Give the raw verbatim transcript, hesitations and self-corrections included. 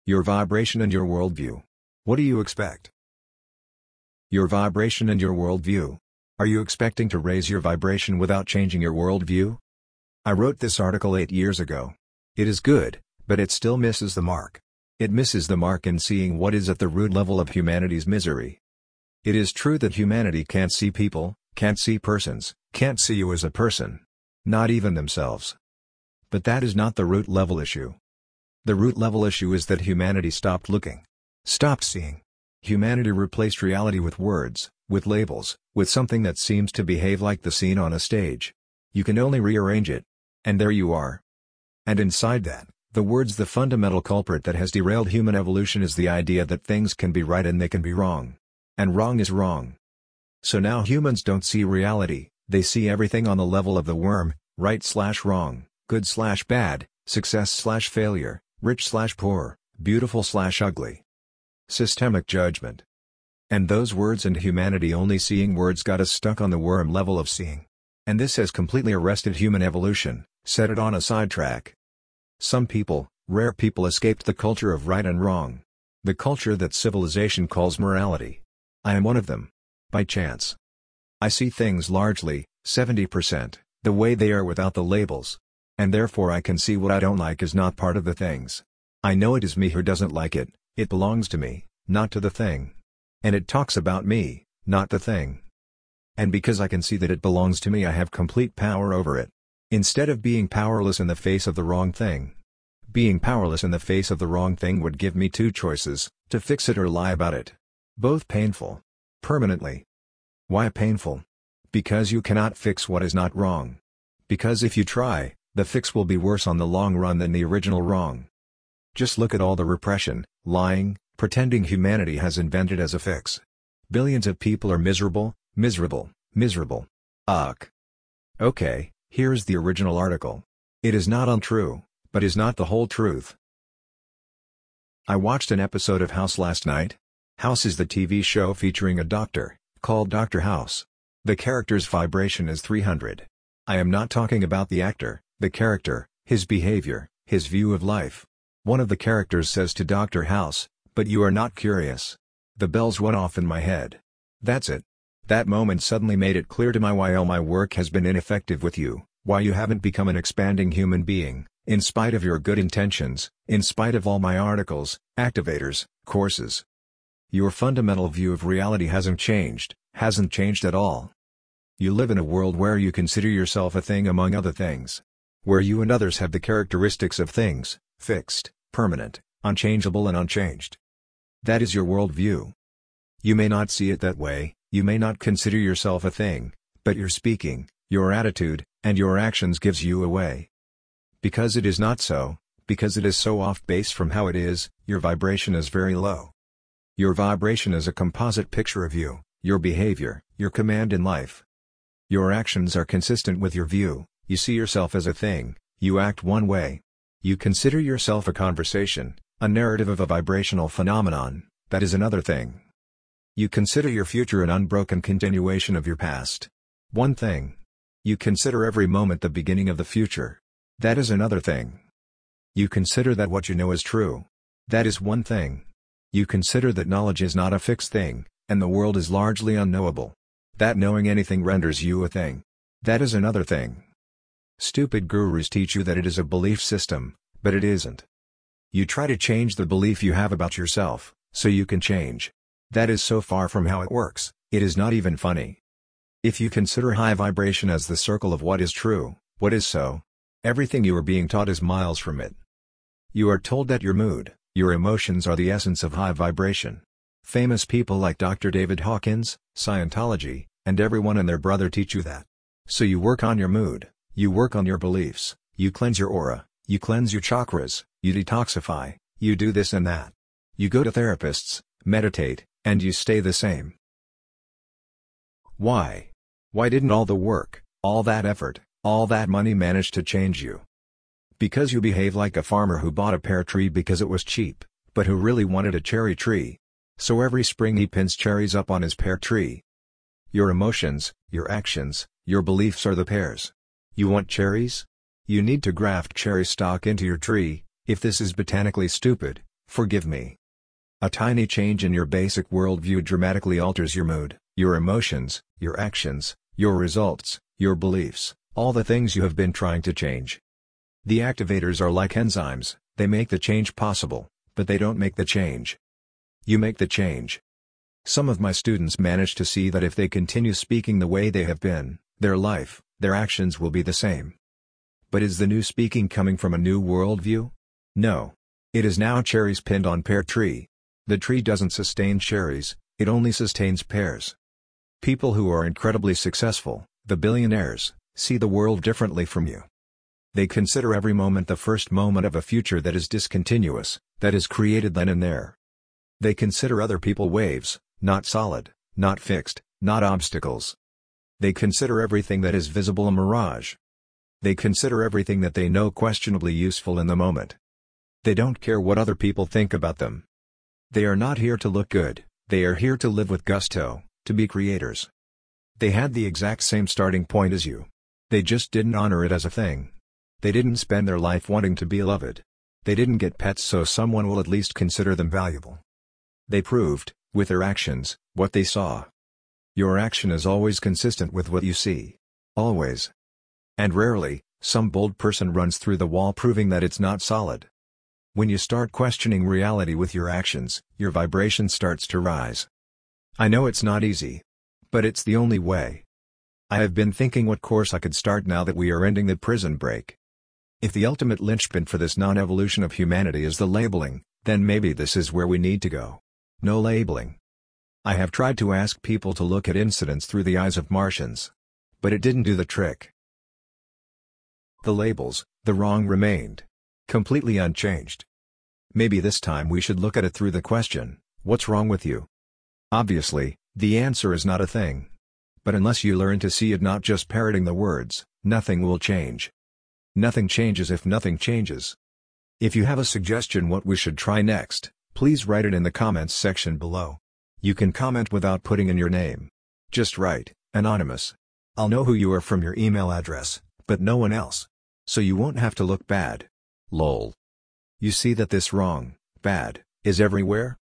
Your vibration and your worldview. What do you expect? Your vibration and your worldview. Are you expecting to raise your vibration without changing your worldview? I wrote this article eight years ago. It is good, but it still misses the mark. It misses the mark in seeing what is at the root level of humanity's misery. It is true that humanity can't see people, can't see persons, can't see you as a person. Not even themselves. But that is not the root level issue. The root level issue is that humanity stopped looking. Stopped seeing. Humanity replaced reality with words, with labels, with something that seems to behave like the scene on a stage. You can only rearrange it. And there you are. And inside that, the word's the fundamental culprit that has derailed human evolution is the idea that things can be right and they can be wrong. And wrong is wrong. So now humans don't see reality, they see everything on the level of the worm, right slash wrong, good slash bad, success slash failure, rich slash poor, beautiful slash ugly. Systemic judgment. And those words and humanity only seeing words got us stuck on the worm level of seeing. And this has completely arrested human evolution, set it on a sidetrack. Some people, rare people escaped the culture of right and wrong. The culture that civilization calls morality. I am one of them. By chance. I see things largely, seventy percent, the way they are without the labels. And therefore I can see what I don't like is not part of the things. I know it is me who doesn't like it, it belongs to me, not to the thing. And it talks about me, not the thing. And because I can see that it belongs to me I have complete power over it. Instead of being powerless in the face of the wrong thing. Being powerless in the face of the wrong thing would give me two choices, to fix it or lie about it. Both painful. Permanently. Why painful? Because you cannot fix what is not wrong. Because if you try, the fix will be worse on the long run than the original wrong. Just look at all the repression, lying, pretending humanity has invented as a fix. Billions of people are miserable, miserable, miserable. Ugh. Okay, here's the original article. It is not untrue, but is not the whole truth. I watched an episode of House last night. House is the T V show featuring a doctor, called Doctor House. The character's vibration is three hundred. I am not talking about the actor, the character, his behavior, his view of life. One of the characters says to Doctor House, "But you are not curious." The bells went off in my head. That's it. That moment suddenly made it clear to me why all my work has been ineffective with you, why you haven't become an expanding human being, in spite of your good intentions, in spite of all my articles, activators, courses. Your fundamental view of reality hasn't changed, hasn't changed at all. You live in a world where you consider yourself a thing among other things. Where you and others have the characteristics of things, fixed, permanent, unchangeable and unchanged. That is your worldview. You may not see it that way, you may not consider yourself a thing, but your speaking, your attitude, and your actions gives you away. Because it is not so, because it is so off base from how it is, your vibration is very low. Your vibration is a composite picture of you, your behavior, your command in life. Your actions are consistent with your view, you see yourself as a thing, you act one way. You consider yourself a conversation, a narrative of a vibrational phenomenon, that is another thing. You consider your future an unbroken continuation of your past. One thing. You consider every moment the beginning of the future. That is another thing. You consider that what you know is true. That is one thing. You consider that knowledge is not a fixed thing, and the world is largely unknowable. That knowing anything renders you a thing. That is another thing. Stupid gurus teach you that it is a belief system, but it isn't. You try to change the belief you have about yourself, so you can change. That is so far from how it works, it is not even funny. If you consider high vibration as the circle of what is true, what is so, everything you are being taught is miles from it. You are told that your mood, your emotions are the essence of high vibration. Famous people like Doctor David Hawkins, Scientology, and everyone and their brother teach you that. So you work on your mood, you work on your beliefs, you cleanse your aura, you cleanse your chakras, you detoxify, you do this and that. You go to therapists, meditate, and you stay the same. Why? Why didn't all the work, all that effort, all that money manage to change you? Because you behave like a farmer who bought a pear tree because it was cheap, but who really wanted a cherry tree. So every spring he pins cherries up on his pear tree. Your emotions, your actions, your beliefs are the pears. You want cherries? You need to graft cherry stock into your tree. If this is botanically stupid, Forgive me. A tiny change in your basic worldview dramatically alters your mood, your emotions, your actions, your results, your beliefs, all the things you have been trying to change. The activators are like enzymes, they make the change possible, but they don't make the change. You make the change. Some of my students manage to see that if they continue speaking the way they have been, their life, their actions will be the same. But is the new speaking coming from a new worldview? No. It is now cherries pinned on pear tree. The tree doesn't sustain cherries, it only sustains pears. People who are incredibly successful, the billionaires, see the world differently from you. They consider every moment the first moment of a future that is discontinuous, that is created then and there. They consider other people waves, not solid, not fixed, not obstacles. They consider everything that is visible a mirage. They consider everything that they know questionably useful in the moment. They don't care what other people think about them. They are not here to look good, they are here to live with gusto, to be creators. They had the exact same starting point as you. They just didn't honor it as a thing. They didn't spend their life wanting to be loved. They didn't get pets so someone will at least consider them valuable. They proved, with their actions, what they saw. Your action is always consistent with what you see. Always. And rarely, some bold person runs through the wall proving that it's not solid. When you start questioning reality with your actions, your vibration starts to rise. I know it's not easy. But it's the only way. I have been thinking what course I could start now that we are ending the prison break. If the ultimate linchpin for this non-evolution of humanity is the labeling, then maybe this is where we need to go. No labeling. I have tried to ask people to look at incidents through the eyes of Martians. But it didn't do the trick. The labels, the wrong remained. Completely unchanged. Maybe this time we should look at it through the question, what's wrong with you? Obviously, the answer is not a thing. But unless you learn to see it not just parroting the words, nothing will change. Nothing changes if nothing changes. If you have a suggestion what we should try next, please write it in the comments section below. You can comment without putting in your name. Just write, anonymous. I'll know who you are from your email address, but no one else. So you won't have to look bad. Lol. You see that this wrong, bad, is everywhere?